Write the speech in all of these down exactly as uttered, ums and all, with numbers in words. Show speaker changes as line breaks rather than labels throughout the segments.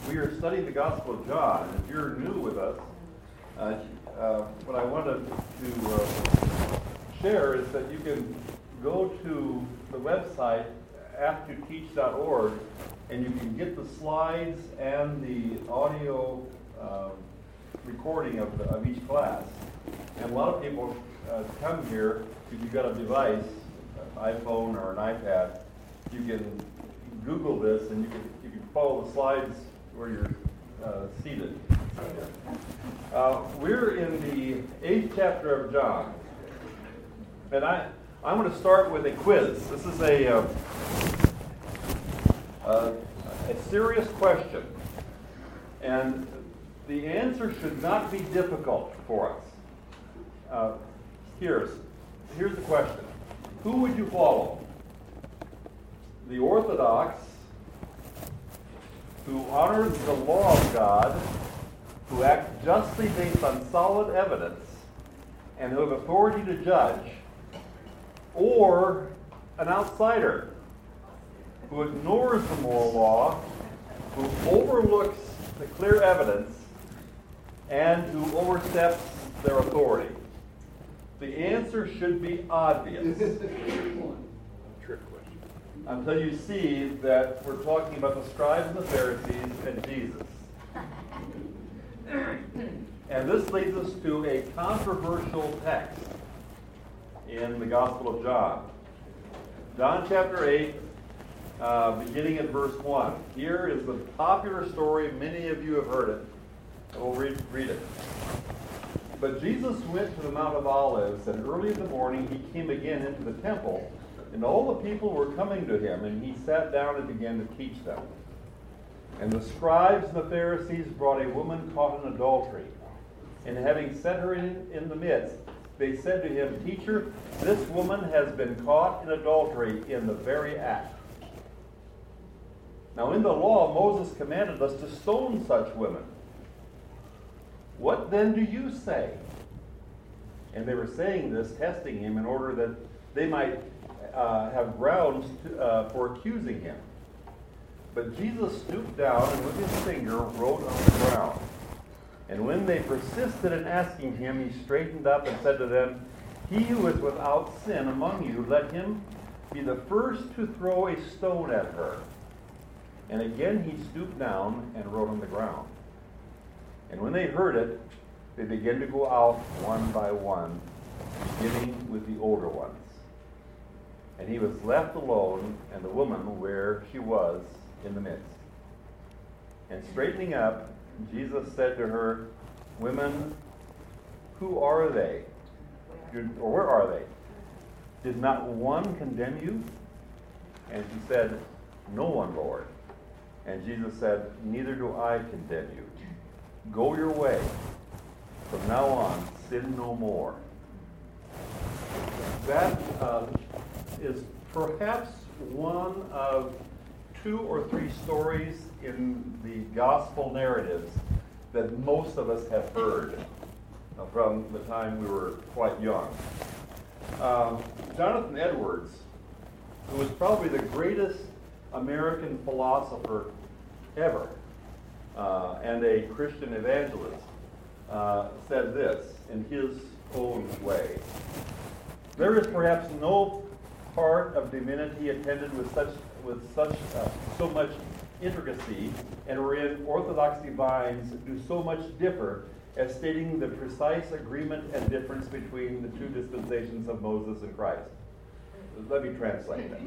we are studying the Gospel of John. And if you're new with us, uh, uh, what I wanted to uh, share is that you can go to the website after teach dot org and you can get the slides and the audio um, recording of, the, of each class. And a lot of people uh, come here, if you've got a device, an iPhone or an iPad, you can Google this and you can you can follow the slides where you're uh, seated. Uh, we're in the eighth chapter of John, and I I'm going to start with a quiz. This is a uh, uh, a serious question, and the answer should not be difficult for us. Uh, here's here's the question: who would you follow? The Orthodox, who honors the law of God, who act justly based on solid evidence, and who have authority to judge, or an outsider who ignores the moral law, who overlooks the clear evidence, and who oversteps their authority? The answer should be obvious. Until you see that we're talking about the scribes and the Pharisees and Jesus. And this leads us to a controversial text in the Gospel of John. John chapter eight, uh, beginning at verse one. Here is the popular story. Many of you have heard it. We'll read, read it. But Jesus went to the Mount of Olives, and early in the morning he came again into the temple, and all the people were coming to him, and he sat down and began to teach them. And the scribes and the Pharisees brought a woman caught in adultery. And having set her in, in the midst, they said to him, "Teacher, this woman has been caught in adultery in the very act." Now in the law, Moses commanded us to stone such women. What then do you say? And they were saying this, testing him, in order that they might Uh, have grounds to, uh, for accusing him. But Jesus stooped down and with his finger wrote on the ground. And when they persisted in asking him, he straightened up and said to them, "He who is without sin among you, let him be the first to throw a stone at her." And again he stooped down and wrote on the ground. And when they heard it, they began to go out one by one, beginning with the older ones. And he was left alone, and the woman where she was in the midst. And straightening up, Jesus said to her, "Women, who are they? Or where are they? Did not one condemn you?" And she said, "No one, Lord." And Jesus said, "Neither do I condemn you. Go your way. From now on, sin no more." That uh, is perhaps one of two or three stories in the gospel narratives that most of us have heard from the time we were quite young. Um, Jonathan Edwards, who was probably the greatest American philosopher ever, uh, and a Christian evangelist, uh, said this in his own way: "There is perhaps no part of divinity attended with such with such uh, so much intricacy, and wherein Orthodox divines do so much differ, as stating the precise agreement and difference between the two dispensations of Moses and Christ." Let me translate that.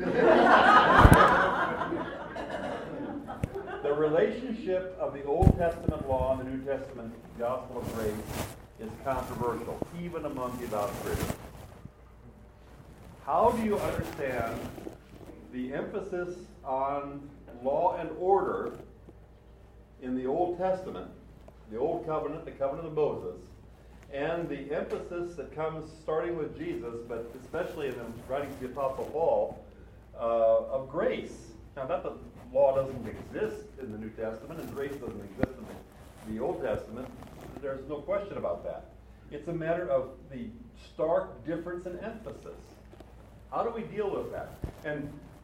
The relationship of the Old Testament law and the New Testament gospel of grace is controversial, even among devout Christians. How do you understand the emphasis on law and order in the Old Testament, the Old Covenant, the Covenant of Moses, and the emphasis that comes starting with Jesus, but especially in the writings of the Apostle Paul, uh, of grace? Now, not that law doesn't exist in the New Testament and grace doesn't exist in the, the Old Testament. There's no question about that. It's a matter of the stark difference in emphasis. How do we deal with that? And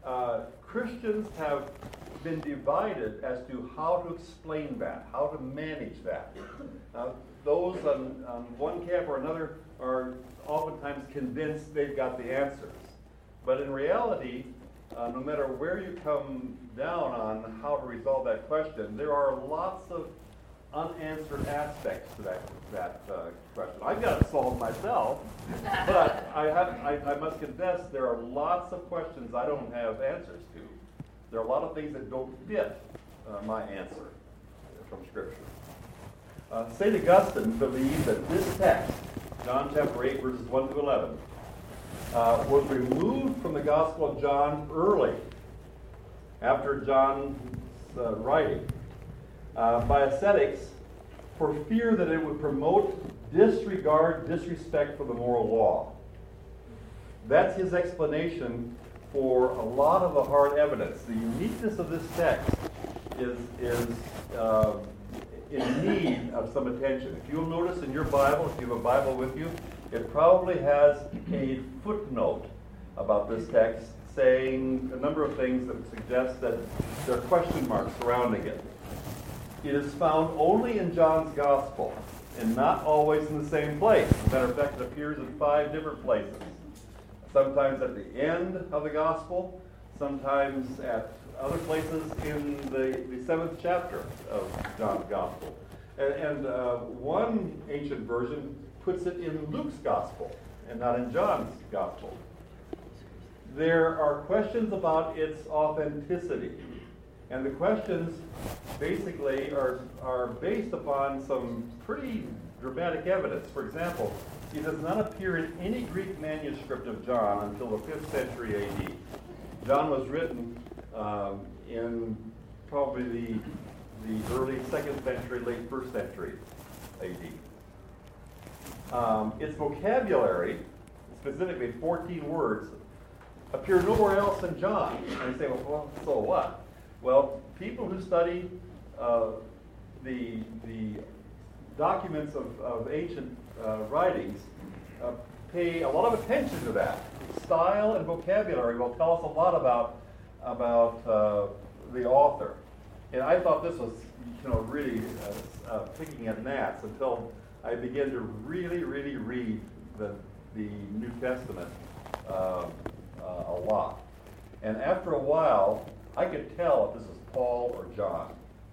uh, Christians have been divided as to how to explain that, how to manage that. Uh, those on, on one camp or another are oftentimes convinced they've got the answers. But in reality, uh, no matter where you come down on how to resolve that question, there are lots of unanswered aspects to that that uh, question. I've got it solved myself, but I have I, I must confess there are lots of questions I don't have answers to. There are a lot of things that don't fit uh, my answer from Scripture. Uh, Saint Augustine believed that this text, John chapter eight, verses one to eleven, uh, was removed from the Gospel of John early, after John's uh, writing, uh, by ascetics for fear that it would promote disregard, disrespect for the moral law. That's his explanation for a lot of the hard evidence. The uniqueness of this text is, is uh, in need of some attention. If you'll notice in your Bible, if you have a Bible with you, it probably has a footnote about this text saying a number of things that suggest that there are question marks surrounding it. It is found only in John's Gospel and not always in the same place. As a matter of fact, it appears in five different places. Sometimes at the end of the Gospel, sometimes at other places in the, the seventh chapter of John's Gospel. And, and uh, one ancient version puts it in Luke's Gospel and not in John's Gospel. There are questions about its authenticity. And the questions basically are, are based upon some pretty dramatic evidence. For example, it does not appear in any Greek manuscript of John until the fifth century A D. John was written um, in probably the, the early second century, late first century A D. Um, its vocabulary, specifically fourteen words, appear nowhere else in John. And you say, well, well so what? Well, people who study uh, the, the documents of, of ancient uh, writings uh, pay a lot of attention to that. Style and vocabulary will tell us a lot about, about uh, the author. And I thought this was, you know, really uh, uh, picking at gnats until I began to really, really read the, the New Testament uh, uh, a lot. And after a while, I could tell if this is Paul or John.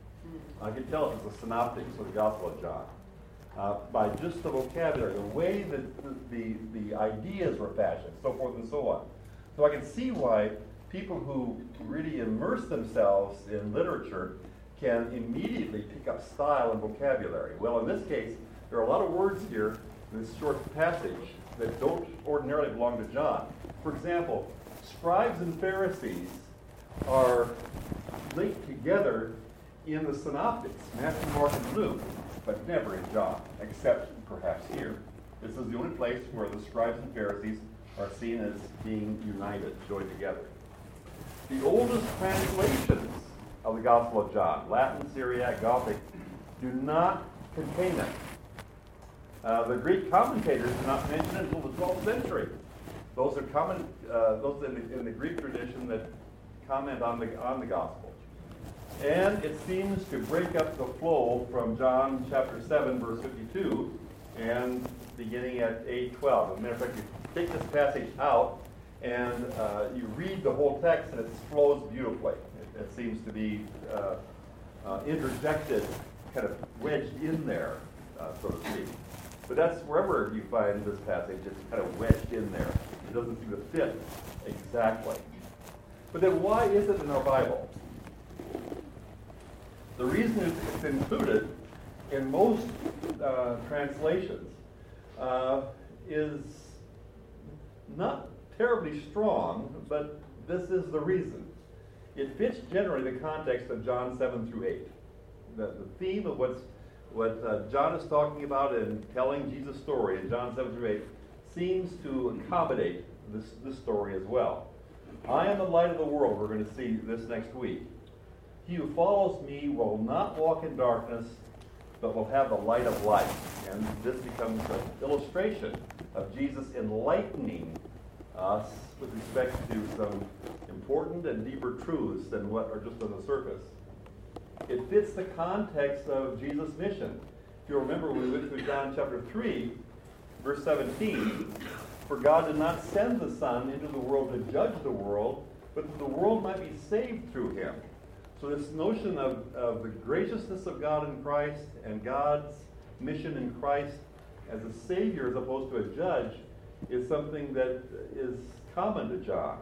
I could tell if it's the Synoptics or the Gospel of John uh, by just the vocabulary, the way that the, the, the ideas were fashioned, so forth and so on. So I can see why people who really immerse themselves in literature can immediately pick up style and vocabulary. Well, in this case, there are a lot of words here in this short passage that don't ordinarily belong to John. For example, scribes and Pharisees are linked together in the Synoptics, Matthew, Mark, and Luke, but never in John, except perhaps here. This is the only place where the scribes and Pharisees are seen as being united, joined together. The oldest translations of the Gospel of John, Latin, Syriac, Gothic, do not contain it. Uh, the Greek commentators do not mention it until the twelfth century. Those are common, uh, those in the, in the Greek tradition that comment on the on the gospel. And it seems to break up the flow from John chapter seven, verse fifty-two, and beginning at eight twelve. As a matter of fact, you take this passage out and uh, you read the whole text, and it flows beautifully. It, it seems to be uh, uh, interjected, kind of wedged in there, uh, so to speak. But that's wherever you find this passage, it's kind of wedged in there. It doesn't seem to fit exactly. But then why is it in our Bible? The reason it's included in most uh, translations uh, is not terribly strong, but this is the reason. It fits generally the context of John seven through eight. The, the theme of what's, what uh, John is talking about in telling Jesus' story in John seven through eight seems to accommodate this, this story as well. I am the light of the world. We're going to see this next week. He who follows me will not walk in darkness, but will have the light of life. And this becomes an illustration of Jesus enlightening us with respect to some important and deeper truths than what are just on the surface. It fits the context of Jesus' mission. If you remember, when we went through John chapter three, verse seventeen, for God did not send the Son into the world to judge the world, but that the world might be saved through him. So this notion of, of the graciousness of God in Christ and God's mission in Christ as a Savior as opposed to a judge is something that is common to John.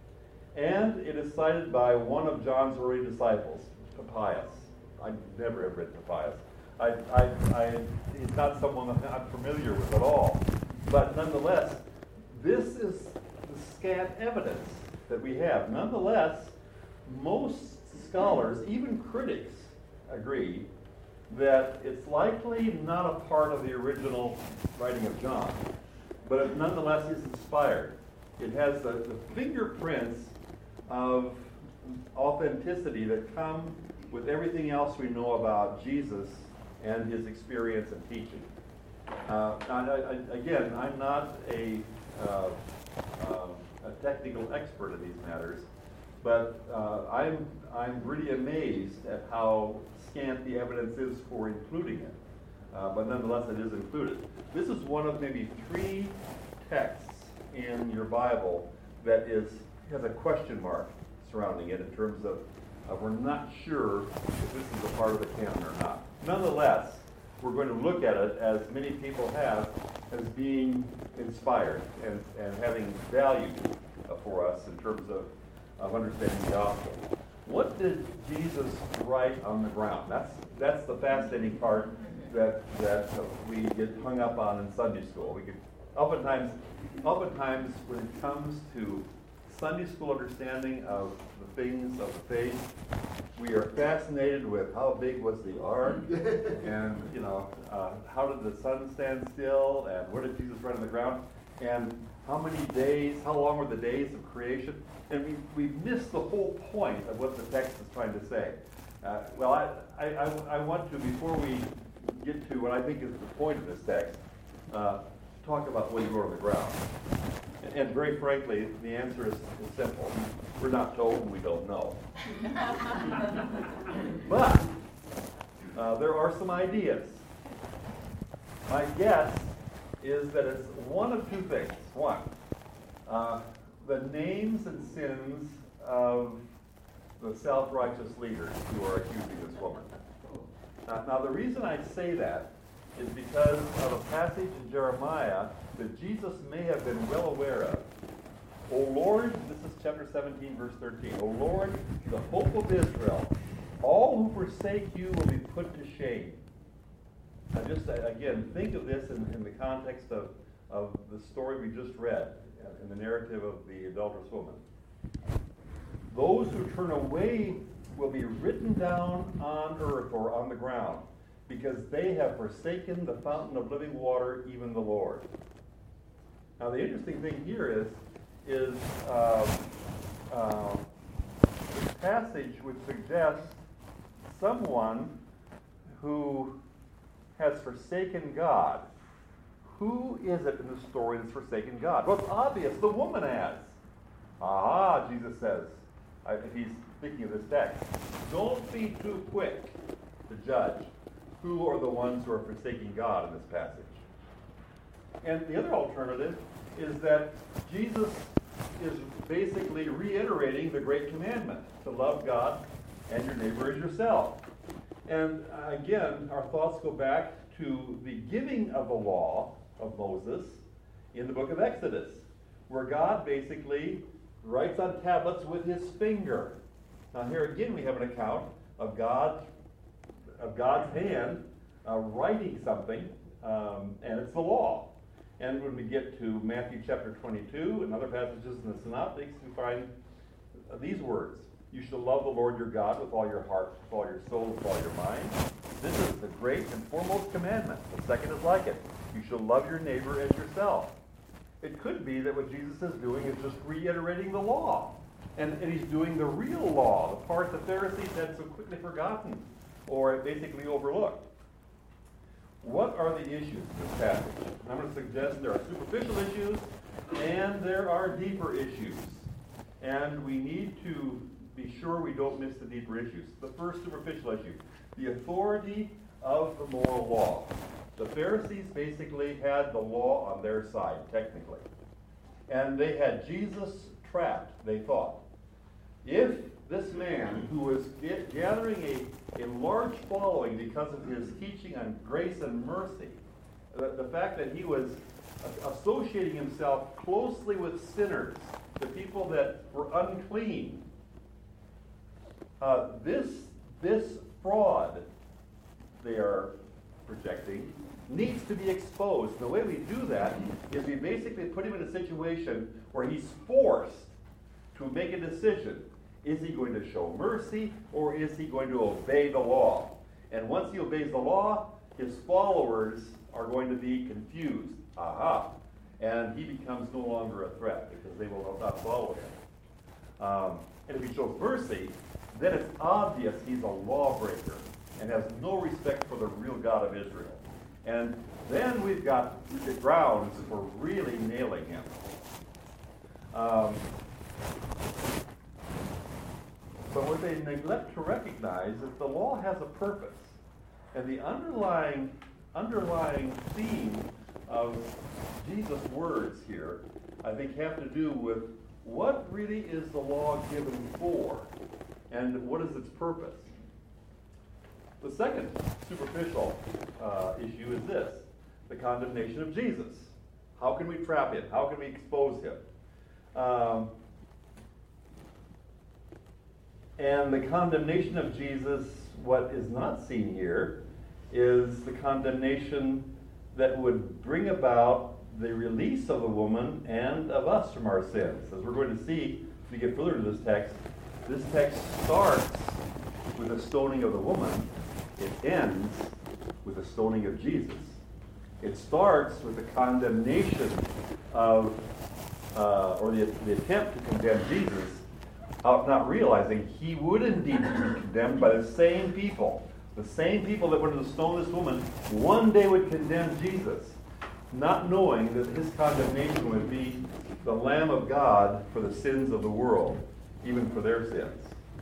And it is cited by one of John's early disciples, Papias. I never have read Papias. I, I, I, he's not someone I'm familiar with at all. But nonetheless, this is the scant evidence that we have. Nonetheless, most scholars, even critics, agree that it's likely not a part of the original writing of John, but it nonetheless is inspired. It has the, the fingerprints of authenticity that come with everything else we know about Jesus and his experience and teaching. Uh, I, I, again, I'm not a, uh, uh, a technical expert in these matters, but uh, I'm, I'm really amazed at how scant the evidence is for including it. Uh, but nonetheless, it is included. This is one of maybe three texts in your Bible that is has a question mark surrounding it in terms of uh, we're not sure if this is a part of the canon or not. Nonetheless, we're going to look at it, as many people have, as being inspired and, and having value uh, for us in terms of, of understanding the gospel. What did Jesus write on the ground? That's that's the fascinating part that that uh, we get hung up on in Sunday school. We get oftentimes, oftentimes when it comes to Sunday school understanding of the things of the faith, we are fascinated with how big was the ark, and you know uh, how did the sun stand still, and where did Jesus write on the ground, and how many days, how long were the days of creation? And we, we miss the whole point of what the text is trying to say. Uh, well, I, I, I want to, before we get to what I think is the point of this text, uh, talk about what you wrote on the ground. And, and very frankly, the answer is, is simple. We're not told and we don't know. But uh, there are some ideas. My guess is that it's one of two things. One, uh, the names and sins of the self-righteous leaders who are accusing this woman. Now, now, the reason I say that is because of a passage in Jeremiah that Jesus may have been well aware of. O Lord, this is chapter seventeen, verse thirteen. O Lord, the hope of Israel, all who forsake you will be put to shame. Now just, again, think of this in, in the context of, of the story we just read, in the narrative of the adulterous woman. Those who turn away will be written down on earth or on the ground, because they have forsaken the fountain of living water, even the Lord. Now the interesting thing here is, is uh, uh, this passage would suggest someone who has forsaken God. Who is it in the story that's forsaken God? Well, it's obvious. The woman has. Aha, Jesus says, if he's speaking of this text, don't be too quick to judge who are the ones who are forsaking God in this passage. And the other alternative is that Jesus is basically reiterating the great commandment to love God and your neighbor as yourself. And uh, again, our thoughts go back to the giving of the law of Moses in the book of Exodus, where God basically writes on tablets with his finger. Now here again we have an account of God, of God's hand uh, writing something, um, and it's the law. And when we get to Matthew chapter twenty-two and other passages in the Synoptics, we find uh, these words. You shall love the Lord your God with all your heart, with all your soul, with all your mind. This is the great and foremost commandment. The second is like it. You shall love your neighbor as yourself. It could be that what Jesus is doing is just reiterating the law. And, and he's doing the real law, the part the Pharisees had so quickly forgotten or basically overlooked. What are the issues in this passage? I'm going to suggest there are superficial issues and there are deeper issues. and we need to be sure we don't miss the deeper issues. The first superficial issue, the authority of the moral law. The Pharisees basically had the law on their side, technically. And they had Jesus trapped, they thought. If this man, who was gathering a, a large following because of his teaching on grace and mercy, the, the fact that he was associating himself closely with sinners, the people that were unclean, uh, this, this fraud they are projecting needs to be exposed. The way we do that is we basically put him in a situation where he's forced to make a decision. Is he going to show mercy, or is he going to obey the law? And once he obeys the law, his followers are going to be confused. Aha! And he becomes no longer a threat because they will not follow him. Um, and if he shows mercy, then it's obvious he's a lawbreaker and has no respect for the real God of Israel. And then we've got the grounds for really nailing him. Um, but what they neglect to recognize is the law has a purpose. And the underlying, underlying theme of Jesus' words here, I think, have to do with what really is the law given for, and what is its purpose. The second superficial uh, issue is this: the condemnation of Jesus. How can we trap him? How can we expose him? Um, and the condemnation of Jesus, what is not seen here, is the condemnation that would bring about the release of the woman and of us from our sins. As we're going to see as we get further to this text, this text starts with the stoning of the woman. It ends with the stoning of Jesus. It starts with the condemnation of, uh, or the, the attempt to condemn Jesus, out not realizing he would indeed be condemned by the same people. The same people that wanted to stone this woman one day would condemn Jesus, not knowing that his condemnation would be the Lamb of God for the sins of the world, even for their sins.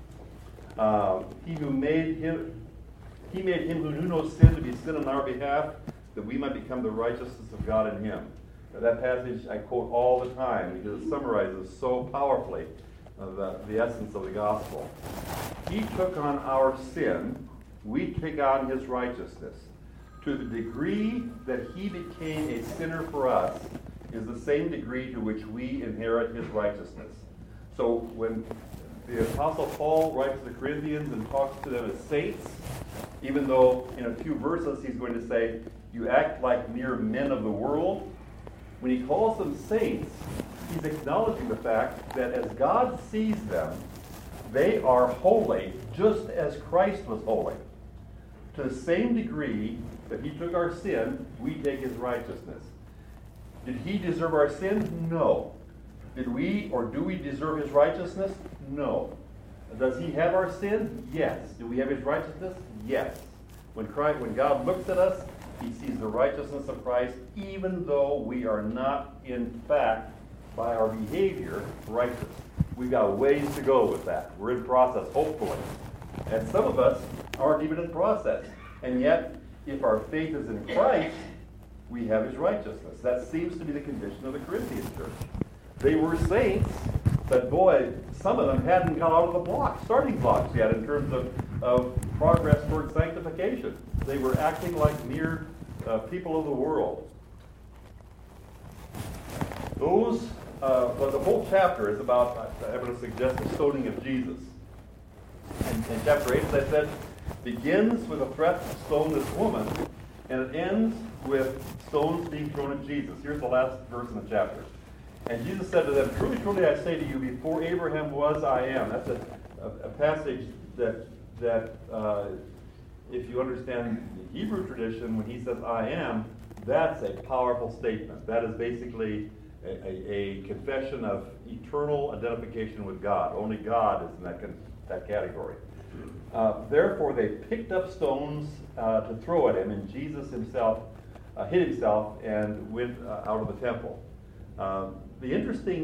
Uh, he who made him, he made him who knew no sin to be sin on our behalf, that we might become the righteousness of God in him. Now, that passage I quote all the time because it summarizes so powerfully uh, the, the essence of the gospel. He took on our sin, we take on his righteousness. To the degree that he became a sinner for us is the same degree to which we inherit his righteousness. So when the Apostle Paul writes to the Corinthians and talks to them as saints, even though in a few verses he's going to say, you act like mere men of the world, when he calls them saints, he's acknowledging the fact that as God sees them, they are holy just as Christ was holy. To the same degree that he took our sin, we take his righteousness. Did he deserve our sin? No. Did we or do we deserve his righteousness? No. Does he have our sin? Yes. Do we have his righteousness? Yes. When Christ, when God looks at us, he sees the righteousness of Christ, even though we are not, in fact, by our behavior, righteous. We've got a ways to go with that. We're in process, hopefully. And some of us aren't even in process. And yet, if our faith is in Christ, we have his righteousness. That seems to be the condition of the Corinthian church. They were saints, but boy, some of them hadn't got out of the blocks, starting blocks yet in terms of, of progress towards sanctification. They were acting like mere uh, people of the world. Those, uh, well, the whole chapter is about, I'm going to suggest, the stoning of Jesus. And, and chapter eight, as I said, begins with a threat to stone this woman, and it ends with stones being thrown at Jesus. Here's the last verse in the chapter. And Jesus said to them, truly, truly, I say to you, before Abraham was, I am. That's a, a, a passage that, that uh, if you understand the Hebrew tradition, when he says, I am, that's a powerful statement. That is basically a, a, a confession of eternal identification with God. Only God is in that, con- that category. Uh, therefore, they picked up stones uh, to throw at him, and Jesus himself uh, hid himself and went uh, out of the temple. Um, the interesting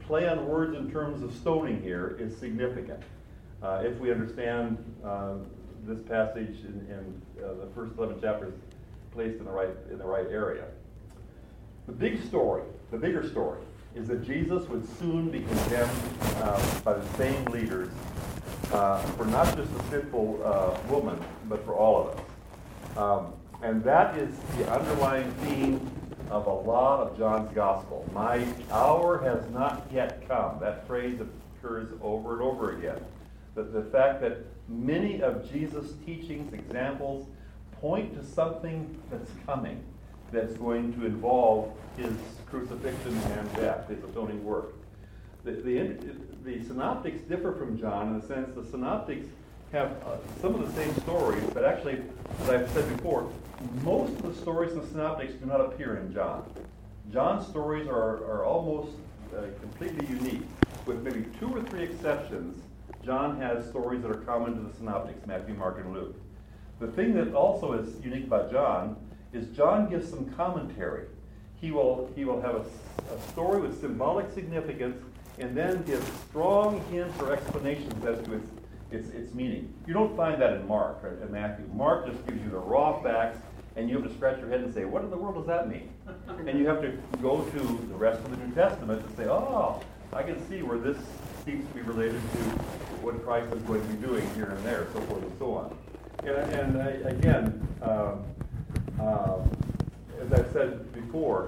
play on words in terms of stoning here is significant. Uh, if we understand uh, this passage in, in uh, the first eleven chapters placed in the right in the right area. The big story, the bigger story, is that Jesus would soon be condemned uh, by the same leaders uh, for not just the sinful uh, woman, but for all of us. Um, and that is the underlying theme of a lot of John's gospel. My hour has not yet come. That phrase occurs over and over again. The, the fact that many of Jesus' teachings, examples, point to something that's coming, that's going to involve his crucifixion and death, his atoning work. The, the, the synoptics differ from John in the sense the synoptics have uh, some of the same stories, but actually, as I've said before, most of the stories in the synoptics do not appear in John. John's stories are, are almost uh, completely unique. With maybe two or three exceptions, John has stories that are common to the synoptics, Matthew, Mark, and Luke. The thing that also is unique about John is John gives some commentary. He will, he will have a, a story with symbolic significance and then give strong hints or explanations as to its, its, its meaning. You don't find that in Mark or in Matthew. Mark just gives you the raw facts, and you have to scratch your head and say, what in the world does that mean? And you have to go to the rest of the New Testament and say, oh, I can see where this seems to be related to what Christ is going to be doing here and there, so forth and so on. And, and I, again, um, um, as I've said before,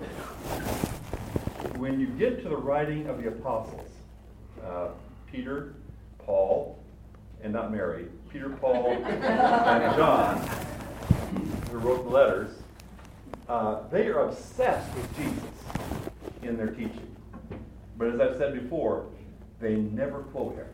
when you get to the writing of the apostles, uh, Peter, Paul, and not Mary, Peter, Paul, and John, who wrote the letters, uh, they are obsessed with Jesus in their teaching. But as I've said before, they never quote him.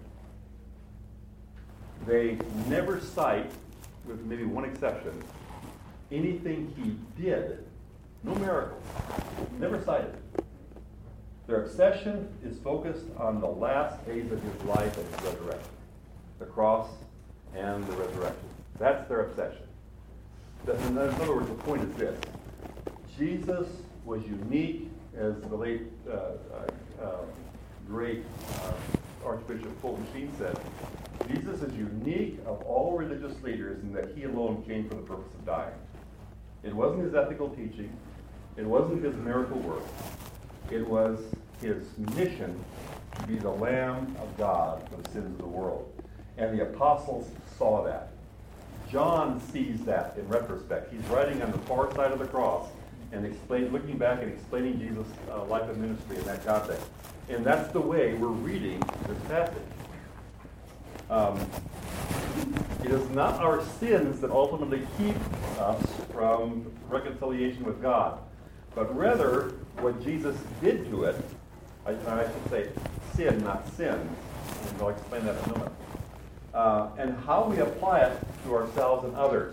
They never cite, with maybe one exception, anything he did, no miracles, never cited. Their obsession is focused on the last days of his life and his resurrection, the cross and the resurrection. That's their obsession. In other words, the point is this. Jesus was unique, as the late uh, uh, uh, great uh, Archbishop Fulton Sheen said. Jesus is unique of all religious leaders in that he alone came for the purpose of dying. It wasn't his ethical teaching. It wasn't his miracle work. It was his mission to be the Lamb of God for the sins of the world. And the apostles saw that. John sees that in retrospect. He's writing on the far side of the cross and explain, looking back and explaining Jesus' uh, life and ministry in that context. And that's the way we're reading this passage. Um, it is not our sins that ultimately keep us from reconciliation with God, but rather what Jesus did to it. I, I should say sin, not sins, and I'll explain that in a moment. Uh, and how we apply it to ourselves and others.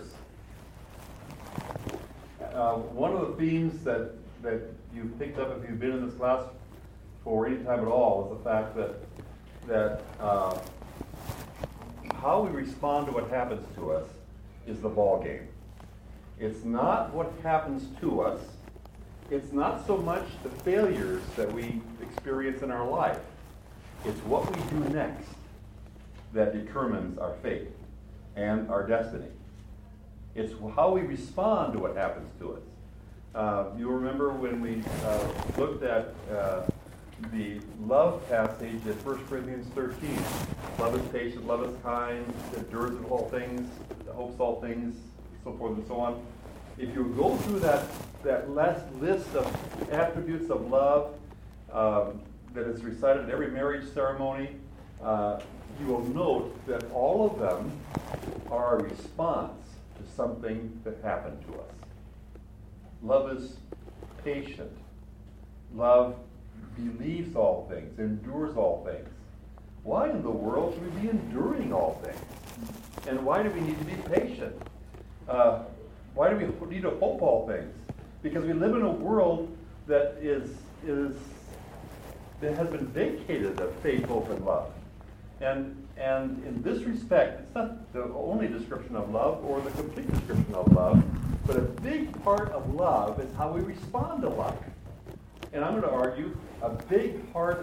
Uh, one of the themes that, that you've picked up if you've been in this class for any time at all is the fact that that uh, how we respond to what happens to us is the ball game. It's not what happens to us. It's not so much the failures that we experience in our life. It's what we do next that determines our fate and our destiny. It's how we respond to what happens to us. Uh, you remember when we uh, looked at uh, the love passage in First Corinthians thirteen. Love is patient, love is kind, endures all things, hopes all things, so forth and so on. If you go through that, that last list of attributes of love um, that is recited at every marriage ceremony, uh, you will note that all of them are a response to something that happened to us. Love is patient. Love believes all things, endures all things. Why in the world should we be enduring all things? And why do we need to be patient? Uh, why do we need to hope all things? Because we live in a world that is is that has been vacated of faith, hope, and love. And and in this respect, it's not the only description of love or the complete description of love, but a big part of love is how we respond to life. And I'm going to argue a big part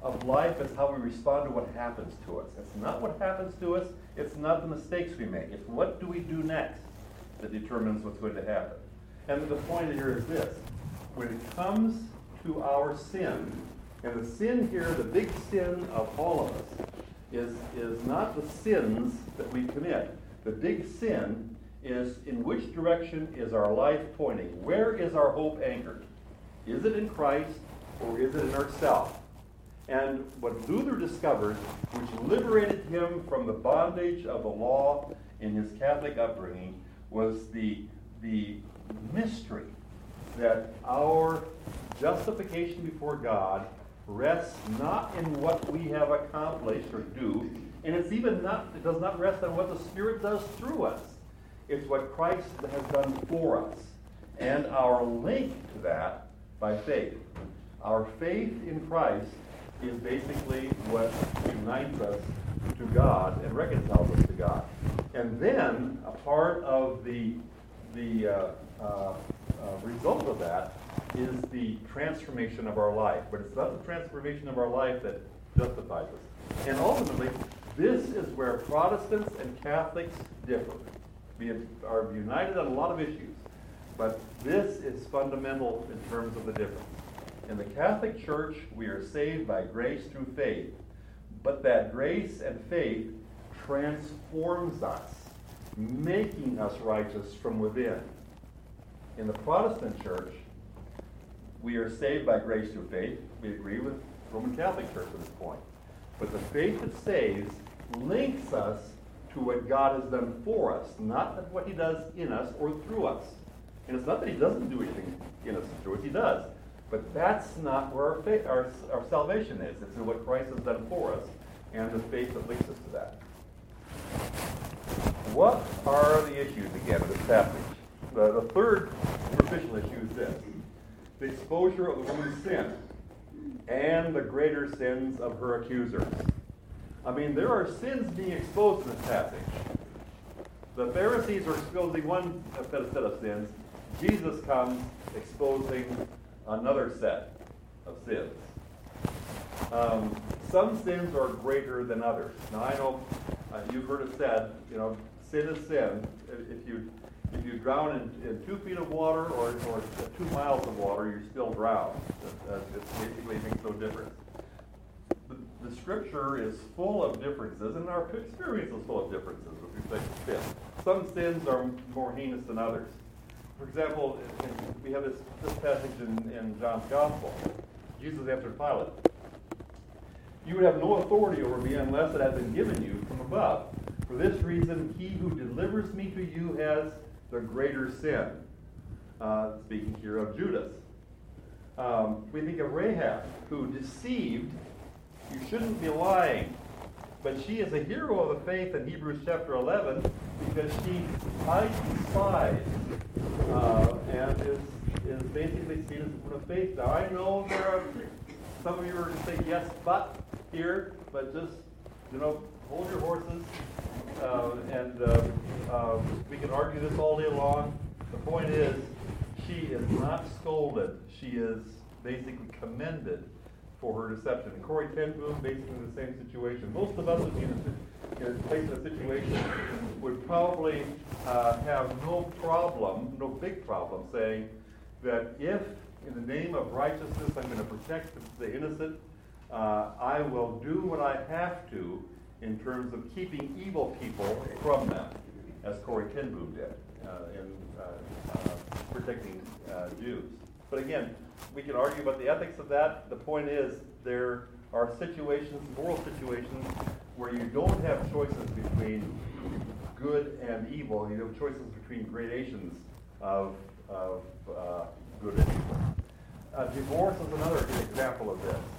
of life is how we respond to what happens to us. It's not what happens to us. It's not the mistakes we make. It's what do we do next that determines what's going to happen. And the point here is this. When it comes to our sin, and the sin here, the big sin of all of us, is, is not the sins that we commit. The big sin is in which direction is our life pointing? Where is our hope anchored? Is it in Christ or is it in ourselves? And what Luther discovered, which liberated him from the bondage of the law in his Catholic upbringing, was the, the mystery that our justification before God rests not in what we have accomplished or do, and it's even not, it does not rest on what the Spirit does through us. It's what Christ has done for us, and our link to that by faith. Our faith in Christ is basically what unites us to God and reconciles us to God. And then a part of the the uh, uh, uh, result of that is the transformation of our life. But it's not the transformation of our life that justifies us. And ultimately, this is where Protestants and Catholics differ. We are united on a lot of issues, but this is fundamental in terms of the difference. In the Catholic Church, we are saved by grace through faith, but that grace and faith transforms us, making us righteous from within. In the Protestant Church, we are saved by grace through faith. We agree with Roman Catholic Church at this point. But the faith that saves links us to what God has done for us, not what he does in us or through us. And it's not that he doesn't do anything in us and through us, he does. But that's not where our, faith, our, our salvation is. It's in what Christ has done for us and the faith that links us to that. What are the issues again of this passage? The, the third superficial issue is this. The exposure of the woman's sin and the greater sins of her accusers. I mean, there are sins being exposed in this passage. The Pharisees are exposing one set of sins. Jesus comes exposing another set of sins. Um, some sins are greater than others. Now I know uh, you've heard it said, you know, sin is sin. If you if you drown in, in two feet of water or, or two miles of water, you still drown. It, uh, it basically makes no difference. The, the Scripture is full of differences, and our experience is full of differences with respect to sin. Some sins are more heinous than others. For example, in, we have this, this passage in, in John's Gospel. Jesus answered Pilate, "You would have no authority over me unless it had been given you from above. For this reason, he who delivers me to you has the greater sin." Uh, speaking here of Judas. Um, we think of Rahab, who deceived. You shouldn't be lying. But she is a hero of the faith in Hebrews chapter eleven because she hides and spies uh, and is, is basically seen as a woman of faith. Now, I know there are some of you are going to say yes, but here, but just, you know, hold your horses. Uh, and uh, uh, we can argue this all day long. The point is, she is not scolded. She is basically commended for her deception. And Corrie ten Boom, basically in the same situation. Most of us would be in a, in a place in a situation would probably uh, have no problem, no big problem, saying that if, in the name of righteousness, I'm going to protect the, the innocent, uh, I will do what I have to in terms of keeping evil people from them, as Corrie ten Boom did uh, in uh, uh, protecting uh, Jews. But again, we can argue about the ethics of that. The point is, there are situations, moral situations, where you don't have choices between good and evil. You have choices between gradations of, of uh, good and evil. Uh, divorce is another good example of this.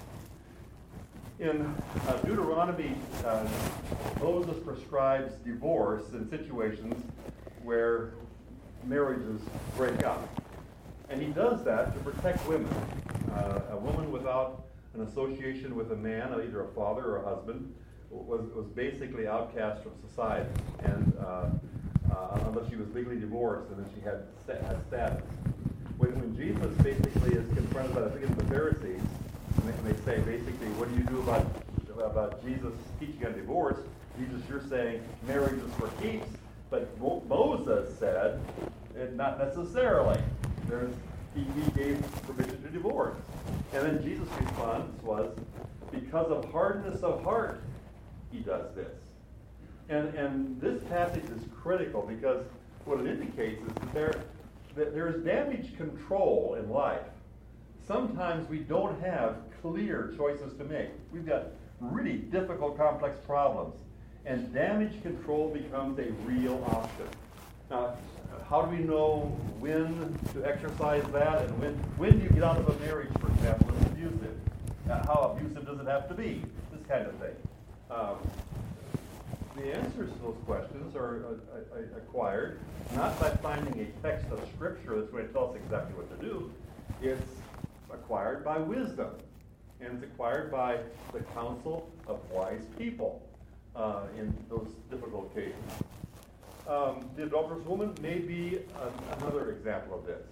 In uh, Deuteronomy, uh, Moses prescribes divorce in situations where marriages break up. And he does that to protect women. Uh, a woman without an association with a man, either a father or a husband, was, was basically outcast from society, and uh, uh, unless she was legally divorced, and then she had, had status. When, when Jesus basically is confronted by the, the Pharisees, and they say basically, what do you do about about Jesus teaching on divorce? Jesus, you're saying marriage is for keeps, but Mo- Moses said it not necessarily. There's he, he gave permission to divorce, and then Jesus' response was, because of hardness of heart, he does this. And and this passage is critical because what it indicates is that there that there is damage control in life. Sometimes we don't have clear choices to make. We've got really difficult, complex problems, and damage control becomes a real option. Now, how do we know when to exercise that, and when when do you get out of a marriage, for example, that's abusive? Uh, how abusive does it have to be? This kind of thing. Um, the answers to those questions are uh, uh, acquired not by finding a text of Scripture that's going to tell us exactly what to do. It's acquired by wisdom, and it's acquired by the counsel of wise people uh, in those difficult cases. Um, the adulterous woman may be a, another example of this.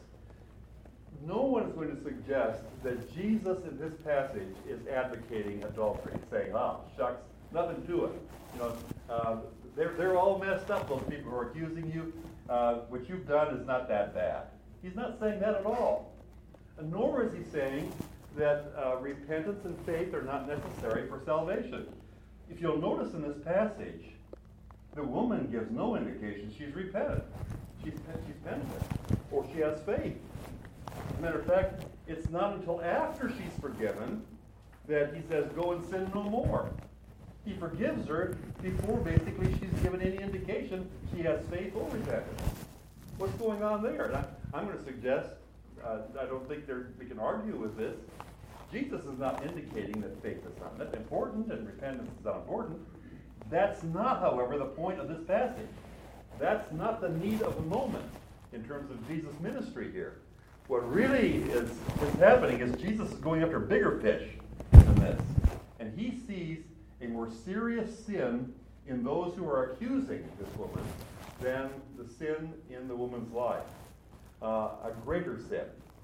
No one is going to suggest that Jesus in this passage is advocating adultery, saying, "Oh, shucks, nothing to it. You know, uh, they're they're all messed up. Those people who are accusing you. Uh, what you've done is not that bad." He's not saying that at all. And nor is he saying that uh, repentance and faith are not necessary for salvation. If you'll notice in this passage, the woman gives no indication she's repentant. She's, she's penitent, or she has faith. As a matter of fact, it's not until after she's forgiven that he says, "Go and sin no more." He forgives her before basically she's given any indication she has faith or repentance. What's going on there? And I, I'm going to suggest, uh, I don't think there, we can argue with this. Jesus is not indicating that faith is not important and repentance is not important. That's not, however, the point of this passage. That's not the need of the moment in terms of Jesus' ministry here. What really is, is happening is Jesus is going after bigger fish than this. And he sees a more serious sin in those who are accusing this woman than the sin in the woman's life. Uh, a greater sin.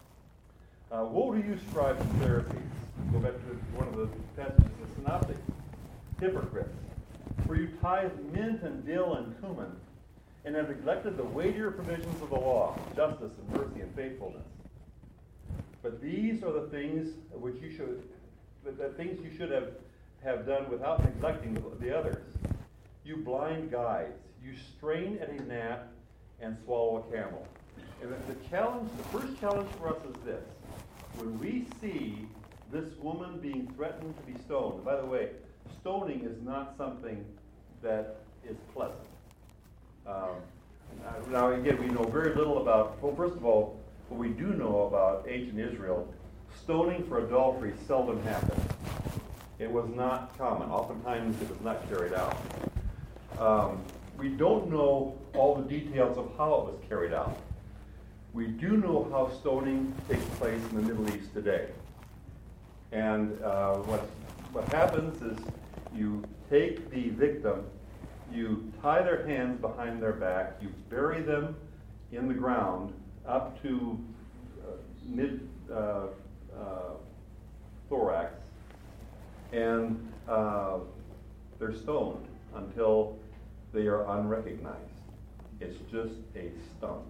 Uh, woe to you, scribes and Pharisees. Go back to one of the passages of the Synoptic. Hypocrites. For you tithe mint and dill and cumin, and have neglected the weightier provisions of the law, justice and mercy and faithfulness. But these are the things which you should, the, the things you should have, have done without neglecting the, the others. You blind guides, you strain at a gnat and swallow a camel. And the, the challenge, the first challenge for us is this: when we see this woman being threatened to be stoned. And by the way, stoning is not something that is pleasant. Um, now, again, we know very little about, well, first of all, what we do know about ancient Israel, stoning for adultery seldom happened. It was not common. Oftentimes, it was not carried out. Um, we don't know all the details of how it was carried out. We do know how stoning takes place in the Middle East today. And uh, what, what happens is you take the victim, you tie their hands behind their back, you bury them in the ground up to uh, mid uh, uh, thorax, and uh, they're stoned until they are unrecognized. It's just a stump.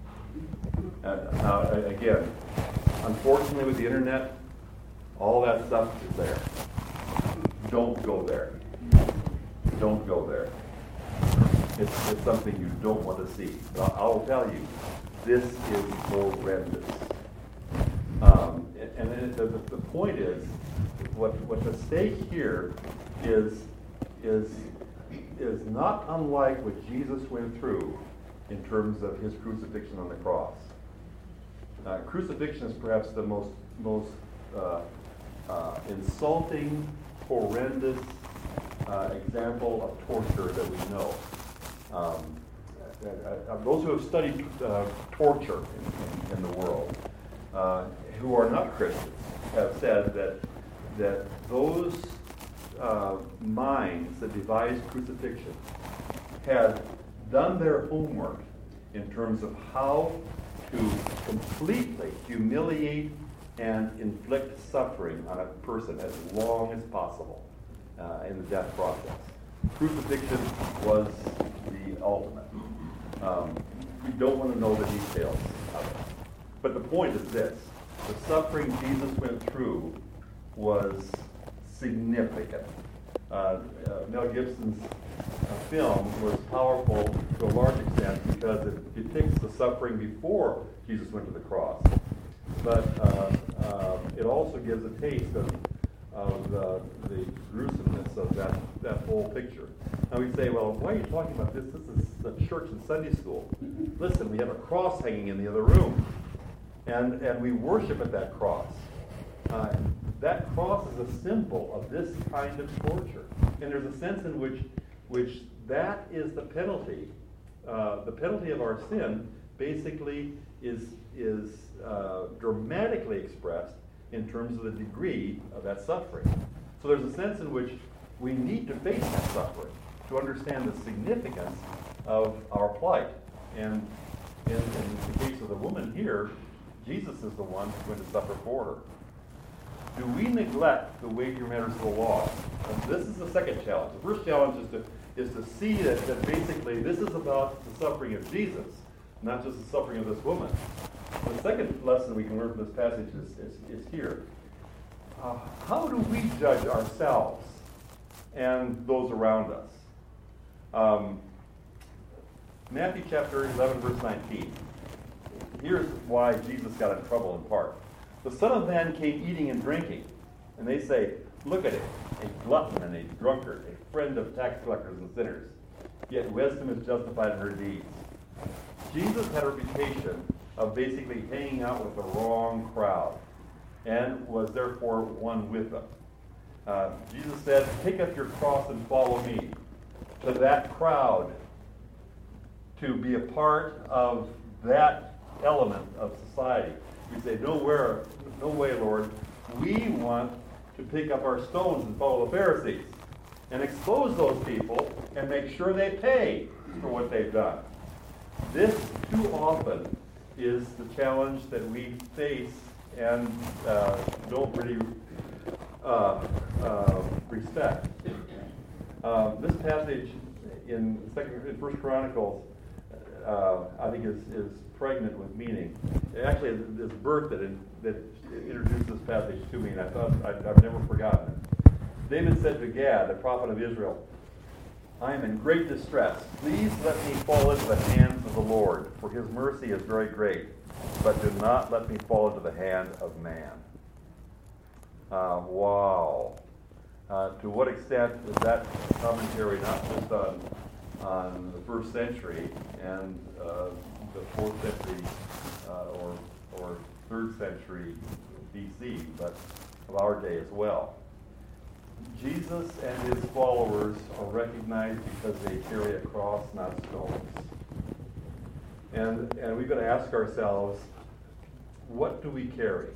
Uh, now, again, unfortunately with the internet, all that stuff is there. Don't go there. Don't go there. It's, it's something you don't want to see. But I'll, I'll tell you, this is horrendous. Um, and and the, the point is, what what's at stake here is is is not unlike what Jesus went through in terms of his crucifixion on the cross. Uh, crucifixion is perhaps the most most uh, uh, insulting, horrendous uh, example of torture that we know. Um, uh, uh, those who have studied uh, torture in, in, in the world, uh, who are not Christians, have said that that those uh, minds that devised crucifixion had done their homework in terms of how to completely humiliate and inflict suffering on a person as long as possible uh, in the death process. Crucifixion was the ultimate. Um, we don't want to know the details of it. But the point is this. The suffering Jesus went through was significant. Uh, uh, Mel Gibson's uh, film was powerful to a large extent because it depicts the suffering before Jesus went to the cross. But uh, uh, it also gives a taste of, of uh, the gruesomeness of that, that whole picture. Now we say, well, why are you talking about this? This is the church and Sunday school. Listen, we have a cross hanging in the other room. And, and we worship at that cross. Uh, that cross is a symbol of this kind of torture. And there's a sense in which, which that is the penalty. Uh, the penalty of our sin basically is, is uh, dramatically expressed in terms of the degree of that suffering. So there's a sense in which we need to face that suffering to understand the significance of our plight. And in, in the case of the woman here, Jesus is the one who's going to suffer for her. Do we neglect the weightier matters of the law? And this is the second challenge. The first challenge is to is to see that, that basically this is about the suffering of Jesus, not just the suffering of this woman. The second lesson we can learn from this passage is, is, is here. Uh, how do we judge ourselves and those around us? Um, Matthew chapter eleven, verse nineteen. Here's why Jesus got in trouble in part. The Son of Man came eating and drinking, and they say, look at it, a glutton and a drunkard, a friend of tax collectors and sinners. Yet wisdom is justified in her deeds. Jesus had a reputation of basically hanging out with the wrong crowd, and was therefore one with them. Uh, Jesus said, take up your cross and follow me. To that crowd, to be a part of that element of society. We say, no, where, no way, Lord. We want to pick up our stones and follow the Pharisees and expose those people and make sure they pay for what they've done. This too often is the challenge that we face and uh, don't really uh, uh, respect. Uh, this passage in Second, in First Chronicles, uh, I think is, is pregnant with meaning. Actually, this birth that, in, that introduced this passage to me, and I thought I'd, I've never forgotten it. David said to Gad, the prophet of Israel, I am in great distress. Please let me fall into the hands of the Lord, for his mercy is very great, but do not let me fall into the hand of man. Uh, wow. Uh, to what extent is that commentary not just on, on the first century and uh, the fourth century uh, or, or third century B C, but of our day as well? Jesus and his followers are recognized because they carry a cross, not stones. And, and we've got to ask ourselves, what do we carry?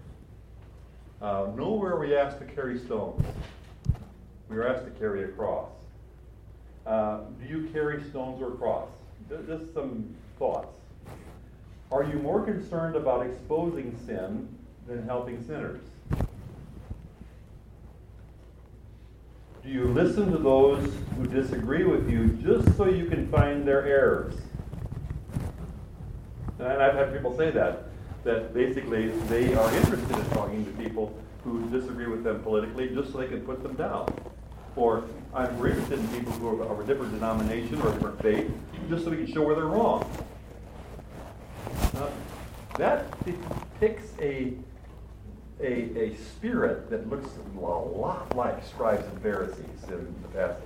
Uh, nowhere are we asked to carry stones. We are asked to carry a cross. Uh, do you carry stones or a cross? Just some thoughts. Are you more concerned about exposing sin than helping sinners? Do you listen to those who disagree with you just so you can find their errors? And I've had people say that, that basically they are interested in talking to people who disagree with them politically just so they can put them down. Or I'm interested in people who are of a different denomination or a different faith just so we can show where they're wrong. Now, that depicts a A, a spirit that looks a lot like scribes and Pharisees in the passage.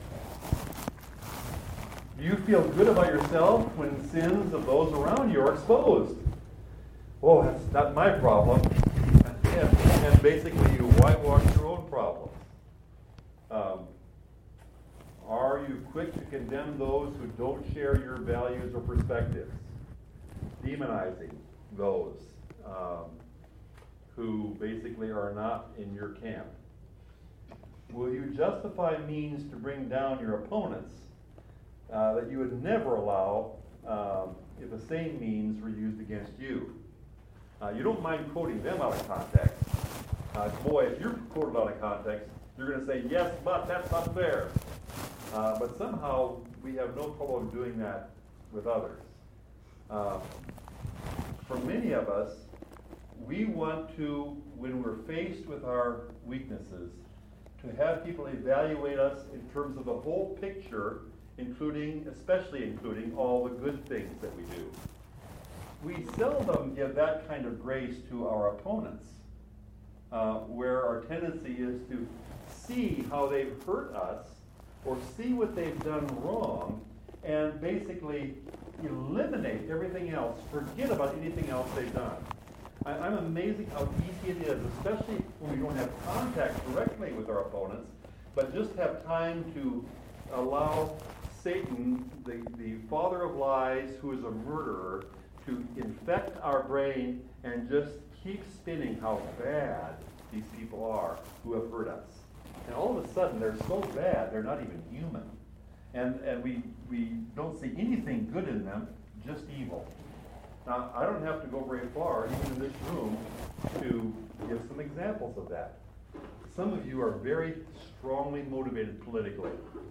Do you feel good about yourself when sins of those around you are exposed? Oh, that's not my problem. And, and basically you whitewash your own problems. Um, are you quick to condemn those who don't share your values or perspectives? Demonizing those um, who basically are not in your camp? Will you justify means to bring down your opponents uh, that you would never allow um, if the same means were used against you? Uh, you don't mind quoting them out of context. Uh, boy, if you're quoted out of context, you're going to say, yes, but that's unfair. Uh, but somehow we have no trouble doing that with others. Uh, for many of us, we want to, when we're faced with our weaknesses, to have people evaluate us in terms of the whole picture, including, especially including all the good things that we do. We seldom give that kind of grace to our opponents, uh, where our tendency is to see how they've hurt us or see what they've done wrong and basically eliminate everything else, forget about anything else they've done. I, I'm amazed how easy it is, especially when we don't have contact directly with our opponents, but just have time to allow Satan, the, the father of lies, who is a murderer, to infect our brain and just keep spinning how bad these people are who have hurt us. And all of a sudden, they're so bad, they're not even human. And, and we, we don't see anything good in them, just evil. Now, I don't have to go very far, even in this room, to give some examples of that. Some of you are very strongly motivated politically.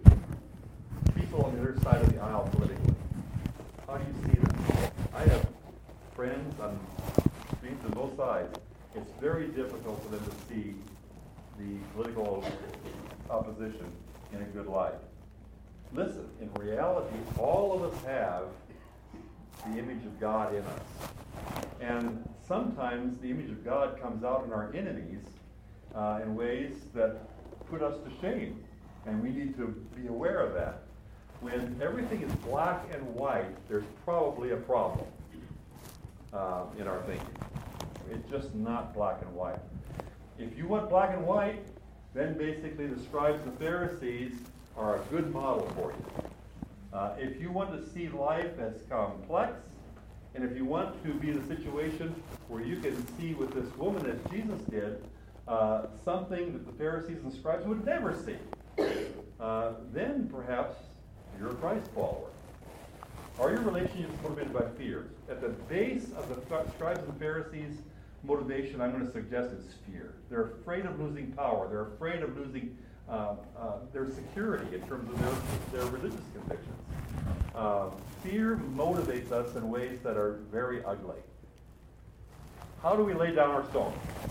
People on the other side of the aisle politically. How do you see them? I have friends on streets on both sides. It's very difficult for them to see the political opposition in a good light. Listen, in reality, all of us have the image of God in us. And sometimes the image of God comes out in our enemies uh, in ways that put us to shame. And we need to be aware of that. When everything is black and white, there's probably a problem uh, in our thinking. It's just not black and white. If you want black and white, then basically the scribes and Pharisees are a good model for you. Uh, if you want to see life as complex, and if you want to be in a situation where you can see with this woman, as Jesus did, uh, something that the Pharisees and scribes would never see, uh, then perhaps you're a Christ follower. Are your relationships motivated by fear? At the base of the scribes and Pharisees' motivation, I'm going to suggest, is fear. They're afraid of losing power. They're afraid of losing uh, uh, their security in terms of their, their religious convictions. Uh, fear motivates us in ways that are very ugly. How do we lay down our stone?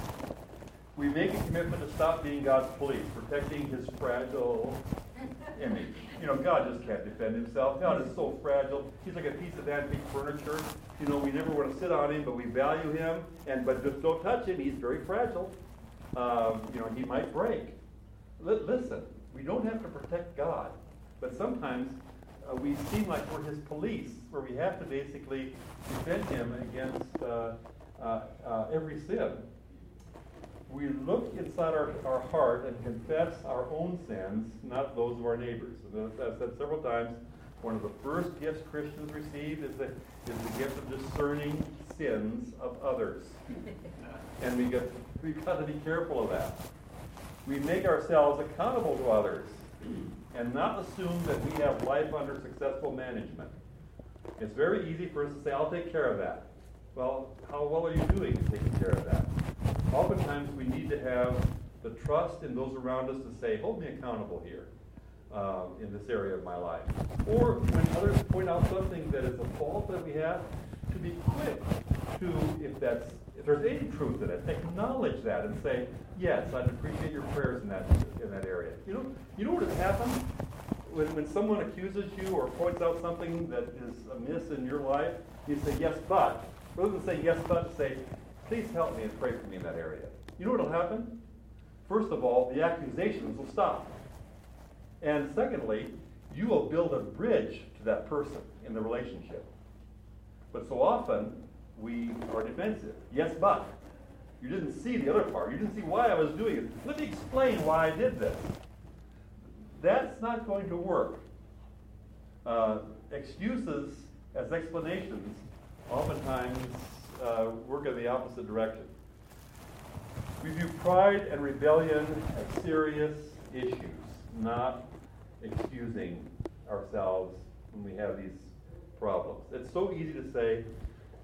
We make a commitment to stop being God's police, protecting his fragile image. You know, God just can't defend himself. God is so fragile. He's like a piece of antique furniture. You know, we never want to sit on him, but we value him. And but just don't touch him. He's very fragile. Um, you know, he might break. L- listen, we don't have to protect God, but sometimes uh, we seem like we're his police, where we have to basically defend him against uh, uh, uh, every sin. We look inside our, our heart and confess our own sins, not those of our neighbors. And as I've said several times, one of the first gifts Christians receive is the, is the gift of discerning sins of others. And we get, we've got to be careful of that. We make ourselves accountable to others and not assume that we have life under successful management. It's very easy for us to say, I'll take care of that. Well, how well are you doing in taking care of that? Oftentimes we need to have the trust in those around us to say, hold me accountable here uh, in this area of my life. Or when others point out something that is a fault that we have, to be quick to, if that's if there's any truth in it, acknowledge that and say, yes, I'd appreciate your prayers in that in that area. You know, you know what has happened? When, when someone accuses you or points out something that is amiss in your life, you say, yes, but. Rather than say, yes, but, say, please help me and pray for me in that area. You know what will happen? First of all, the accusations will stop. And secondly, you will build a bridge to that person in the relationship. But so often, we are defensive. Yes, but. You didn't see the other part. You didn't see why I was doing it. Let me explain why I did this. That's not going to work. Uh, excuses as explanations oftentimes uh, work in the opposite direction. We view pride and rebellion as serious issues, not excusing ourselves when we have these problems. It's so easy to say,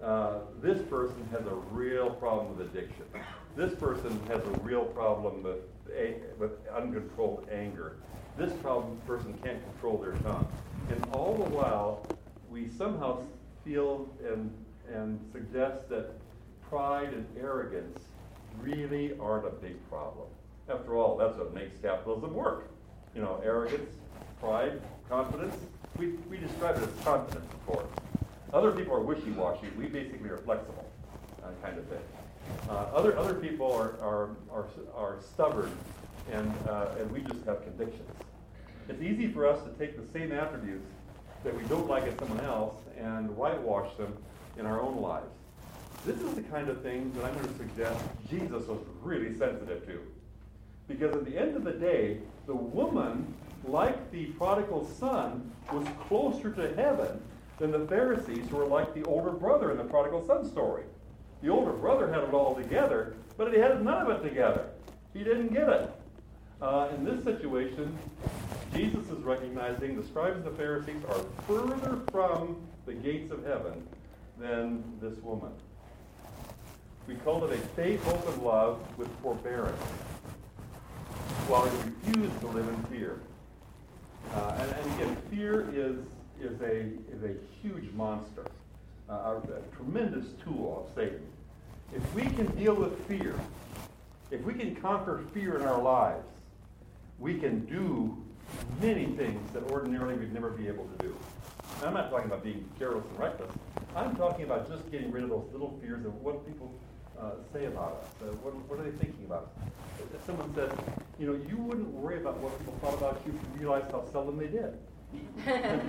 uh, this person has a real problem with addiction. This person has a real problem with, a, with uncontrolled anger. This problem person can't control their tongue. And all the while, we somehow feel and, and suggest that pride and arrogance really aren't a big problem. After all, that's what makes capitalism work. You know, arrogance, pride, confidence. We, we describe it as confidence, of course. Other people are wishy-washy. We basically are flexible, uh, kind of thing. Uh, other other people are are are, are stubborn, and uh, and we just have convictions. It's easy for us to take the same attributes that we don't like in someone else and whitewash them in our own lives. This is the kind of thing that I'm going to suggest Jesus was really sensitive to. Because at the end of the day, the woman, like the prodigal son, was closer to heaven than the Pharisees, who were like the older brother in the prodigal son story. The older brother had it all together, but he had none of it together. He didn't get it. Uh, in this situation, Jesus is recognizing the scribes and the Pharisees are further from the gates of heaven than this woman. We cultivate faith, hope, and love with forbearance, while we refuse to live in fear. Uh, and, and again, fear is is a is a huge monster, uh, a, a tremendous tool of Satan. If we can deal with fear, if we can conquer fear in our lives, we can do many things that ordinarily we'd never be able to do. And I'm not talking about being careless and reckless. I'm talking about just getting rid of those little fears of what people uh, say about us. Uh, what, what are they thinking about us? If someone said, you know, you wouldn't worry about what people thought about you if you realized how seldom they did. and,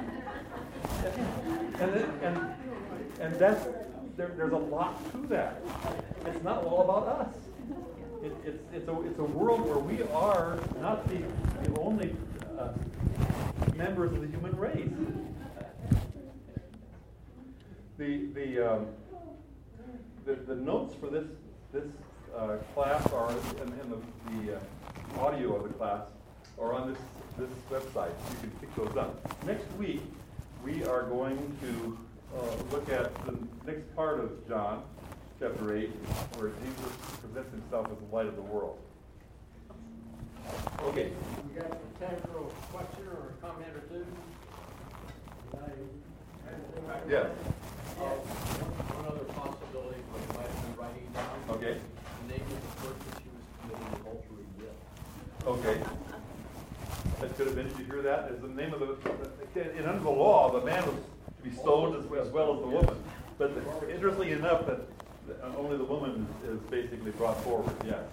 then, and and that's there, there's a lot to that. It's not all about us. It, it's it's a it's a world where we are not the, the only uh, members of the human race. The the um, the, the notes for this this uh, class are and, and the the uh, audio of the class are on this this website. You can pick those up. Next week we are going to uh, look at the next part of John chapter eight, where Jesus presents himself as the light of the world. Okay.
We got time for a question or a comment or two?
Yes.
Uh, one, one other possibility was might have been writing down.
Okay.
The name of the person she was committing adultery with.
Okay. That could have been. Did you hear that? Is the name of the? And under the law, the man was to be stoned as, as well as the woman. But the, interestingly enough, that only the woman is basically brought forward. Yes.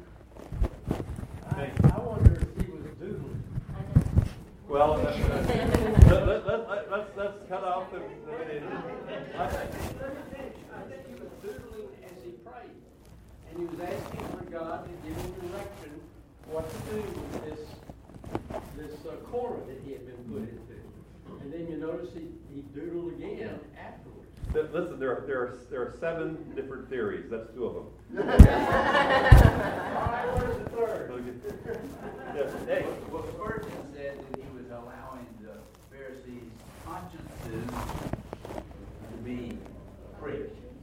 I, I wonder if he was doodling.
Well, uh, let, let, let, let, let's let's cut off the. the
I think he was doodling as he prayed, and he was asking for God to give him direction what to do with this this uh, corner that he had been put into. And then you notice he, he doodled again afterwards.
Listen, there are there are there are seven different theories. That's two of them.
All right, where's the third?
Yes. Hey.
Well, the Virgin said that he was allowing the Pharisees' consciences to be free.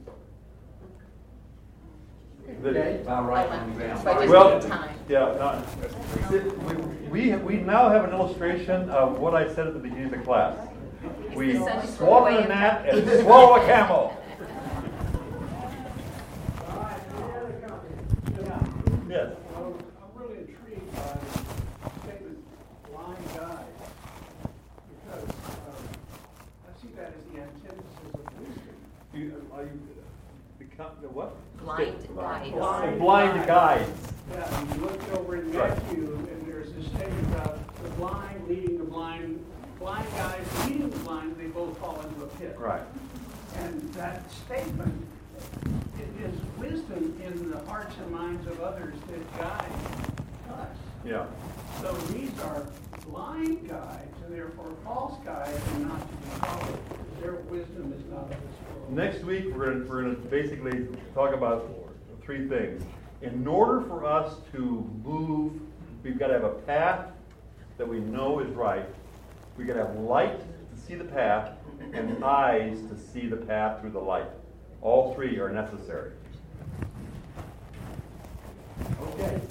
The-
By writing them down.
By just
Well,
time.
yeah, not, we, we, we now have an illustration of what I said at the beginning of the class. We
the Sunday school
swallow
way
a
of
gnat and swallow a camel.
All right, any other comments?
Yes.
Well, I'm really intrigued by the statement blind guide, because um, I see that as the antithesis of wisdom.
You, are you, become, the what?
Blind guides.
Blind, blind guides.
Yeah, and you look over in
Right.
Matthew, and there's this statement about the blind leading the blind, blind guides leading the blind, they both fall into a pit.
Right.
And that statement, it is wisdom in the hearts and minds of others that guide us.
Yeah.
So these are blind guides, and therefore false guides, and not to be followed. Their wisdom is not of this world.
Next week, we're going we're to basically talk about three things. In order for us to move, we've got to have a path that we know is right. We've got to have light to see the path and eyes to see the path through the light. All three are necessary.
Okay.